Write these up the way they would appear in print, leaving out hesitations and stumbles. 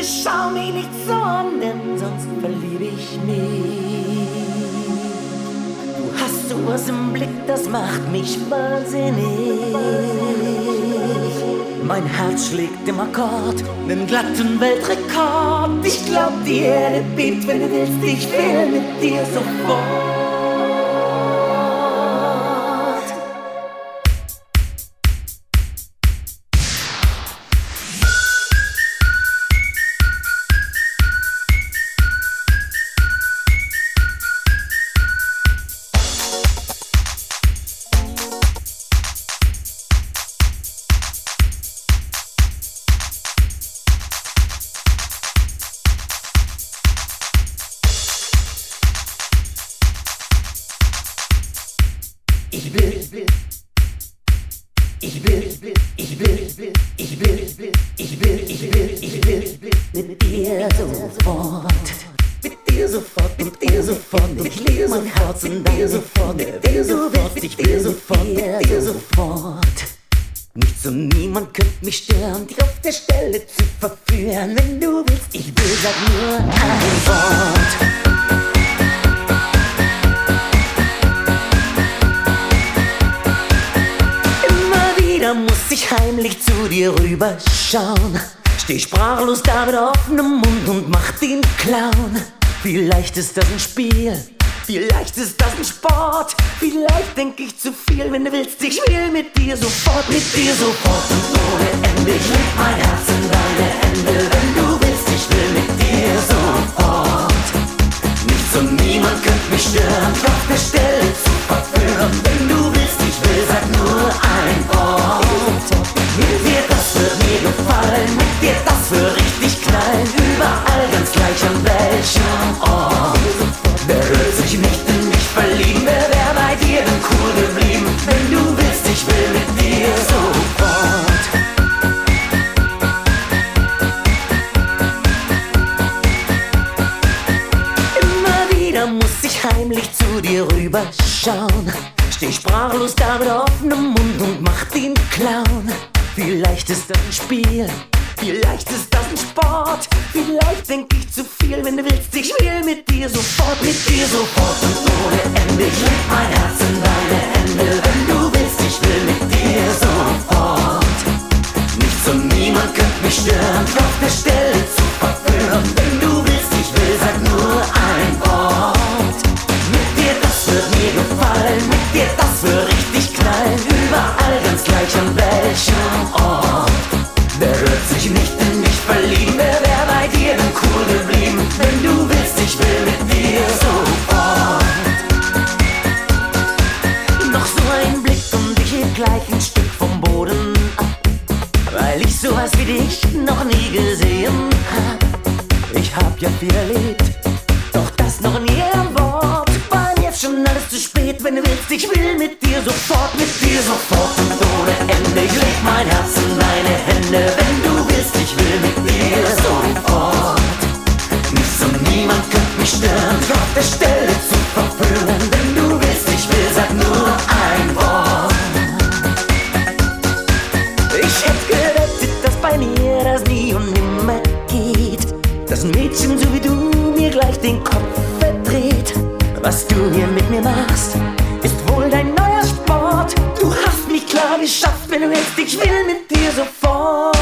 Schau mich nicht so an, denn sonst verliebe ich mich. Du hast sowas im Blick, das macht mich wahnsinnig. Mein Herz schlägt im Akkord, nen glatten Weltrekord. Ich glaub, die Erde bebt, wenn du willst, ich will mit dir sofort. Mit dir sofort, mit dir sofort, mit dir sofort. Ich lege mein Herz in dir sofort, mit dir sofort, ich will sofort, mit dir sofort. Nichts und niemand könnte mich stören, dich auf der Stelle zu verführen. Wenn du willst, ich will, sag nur ein Wort. Da muss ich heimlich zu dir rüberschauen. Steh sprachlos da mit offenem Mund und mach den Clown. Vielleicht ist das ein Spiel, vielleicht ist das ein Sport. Vielleicht denk ich zu viel, wenn du willst, ich will mit dir sofort und ohne Ende. Ich leg mein Herz in deine Hände, wenn du willst, ich will mit dir sofort. Nichts und niemand könnte mich stören, mich auf der Stelle zu verführen. Wenn du willst, ich will, sag nur ein Wort. Mit dir, das wird mir gefallen, mit dir, das wird richtig knallen. Überall ganz gleich an welchem Ort. Wer wird sich nicht in mich verlieben, wer wär bei dir denn cool geblieben? Wenn du willst, ich will mit dir sofort. Immer wieder muss ich heimlich zu dir rüberschauen. Steh sprachlos da mit offenem Mund und mach den Clown. Vielleicht ist das ein Spiel, vielleicht ist das ein Sport. Vielleicht denk ich zu viel, wenn du willst, ich will mit dir sofort und ohne Ende. Ich leg mein Herz in deine Hände, wenn du willst, ich will mit dir sofort. Nichts und niemand könnte mich stören, mich auf der Stelle zu verführen. Wenn du willst, ich will, sag nur ein Wort. Mit dir, das wird mir gefallen, mit dir, das wird richtig knallen. Überall ganz gleich an welchem Ort. Wer wird sich nicht in mich verlieben, wer wär bei dir denn cool geblieben? Wenn du willst, ich will mit dir sofort. Noch so ein Blick und ich heb gleich ein Stück vom Boden ab, weil ich sowas wie dich noch nie gesehen hab. Ich hab ja viel erlebt, doch das noch nie ein Wort. War jetzt schon alles zu spät, wenn du willst, ich will mit dir sofort und ohne Ende. Ich leg mein Herz in deine Hände, wenn du willst, ich will mit dir sofort. Nichts und niemand könnte mich stören, mich auf der Stelle zu verführen. Wenn du willst, ich will, sag nur ein Wort. Ich hätte gewettet, dass bei mir das nie und nimmer geht, dass ein Mädchen so wie du mir gleich den Kopf verdreht. Was du hier mit mir machst, ist wohl dein neuer Sport. Du hast mich klar geschafft, wenn du willst, ich will mit dir sofort.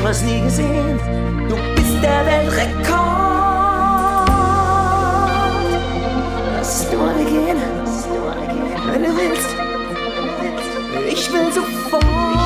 sowas nie gesehen. Du bist der Weltrekord. Lass es nur gehen, wenn du willst. Ich will sofort.